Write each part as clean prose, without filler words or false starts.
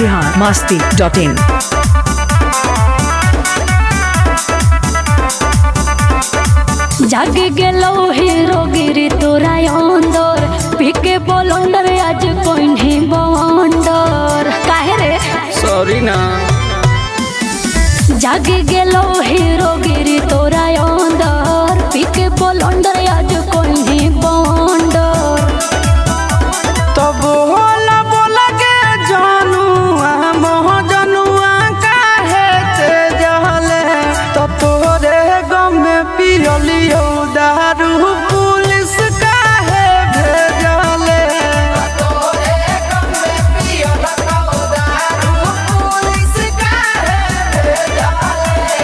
biharmasti.in। जाग गेलो हीरो गिरी तोरा अंदर पीके बोलंडर आज कोई नहीं बवंडर काहे रे सॉरी ना। जाग गेलो हीरो गिरी तोरा अंदर पीके बोलंडर आज कोई नहीं बवंडर तो बोला बोला के जानुआ मोह जानुआ काहे ते जहले तो तोरे गम में पियलियो दारू पुलिस काहे भेजले तोरे गम में पियलियो दारू पुलिस काहे भेजले।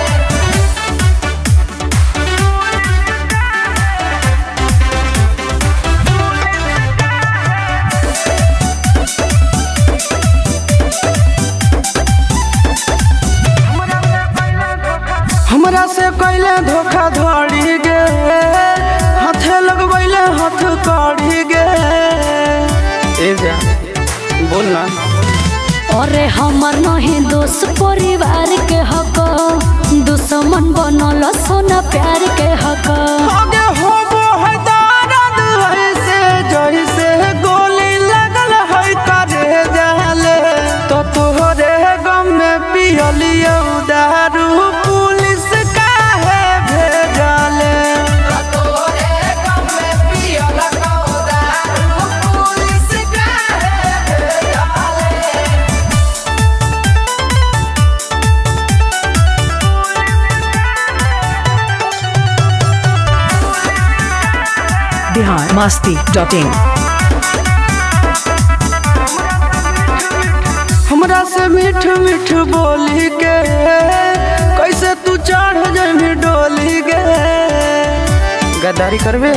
हमरा से कैले धोखा धड़ी गे हाथे लगबैले हाथ काढ़ी गे ए जा बोल ना। अरे हमर नहीं दोस्त परिवार के हक दुश्मन बनल सोना प्यार के हक आगे होबो है दर्द ऐसे जैसे गोली लगल है करे जाले तो तोहरे गम में पियलियो दारू पुलिस काहे भेजले तोहरे गम में पियलियो दारू पुलिस काहे भेजले। biharmasti.in। हमरा से मीठ मीठ बोली के कैसे तू चढ़ जाबी डोली गे गद्दारी करबे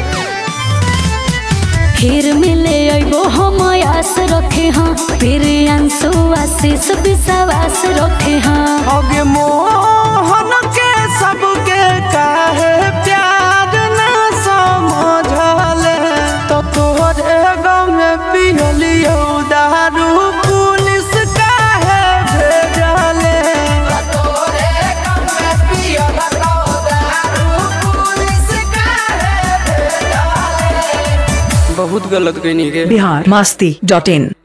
फिर मिले अइबो हम आस रखे हाँ फिर अंशु आशीष विश्वास रखे हाँ आगे मोहन के सबके काहे प्यार ना समझले तो तोहरे गम में पियलियो दारू पुलिस काहे भेजले तोहरे गम में पियलियो दारू पुलिस काहे भेजले। बहुत गलत कहीं के biharmasti.in।